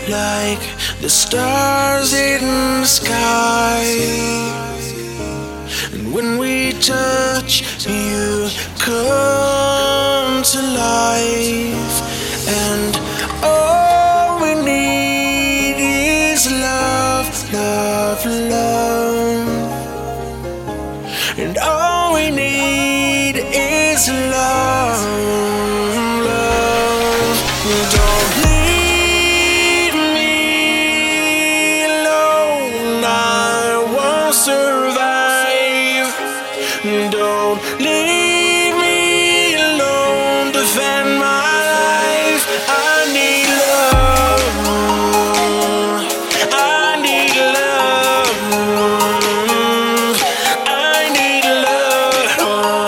like the stars in the sky. And when we touch, you come to life. And all we need is love, love, love. And all we need is love, love. Don't leave me alone, I won't survive. Don't leave me alone, defend my life. I need love, I need love, I need love,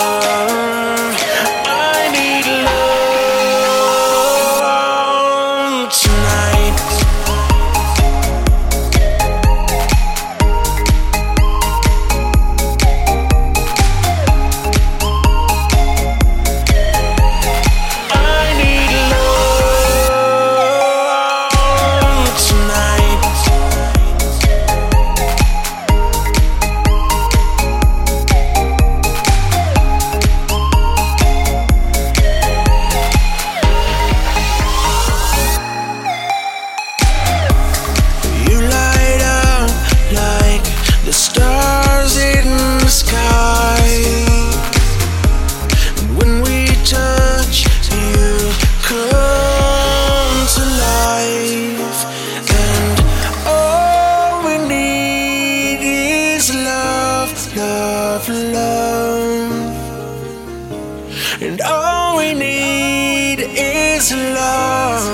I need love tonight. The stars in the sky. And when we touch, you come to life. And all we need is love, love, love. And all we need is love,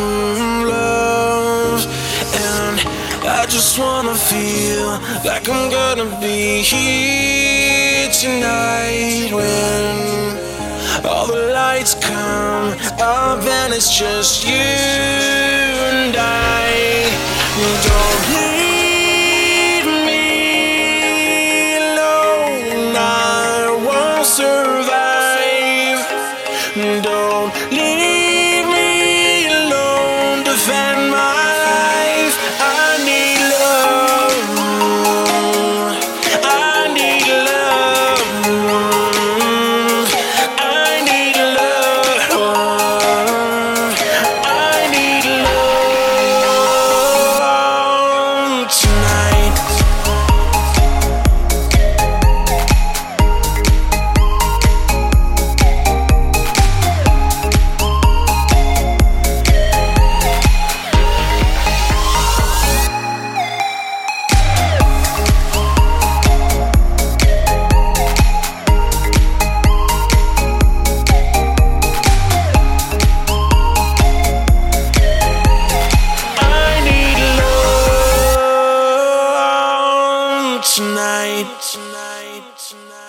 love. And I just wanna feel like I'm gonna be here tonight when all the lights come up and it's just you and I. Don't leave me alone, I won't survive. Don't leave me alone, defend my life. I need love, I need love, I need love, I need love tonight. Tonight, tonight, tonight.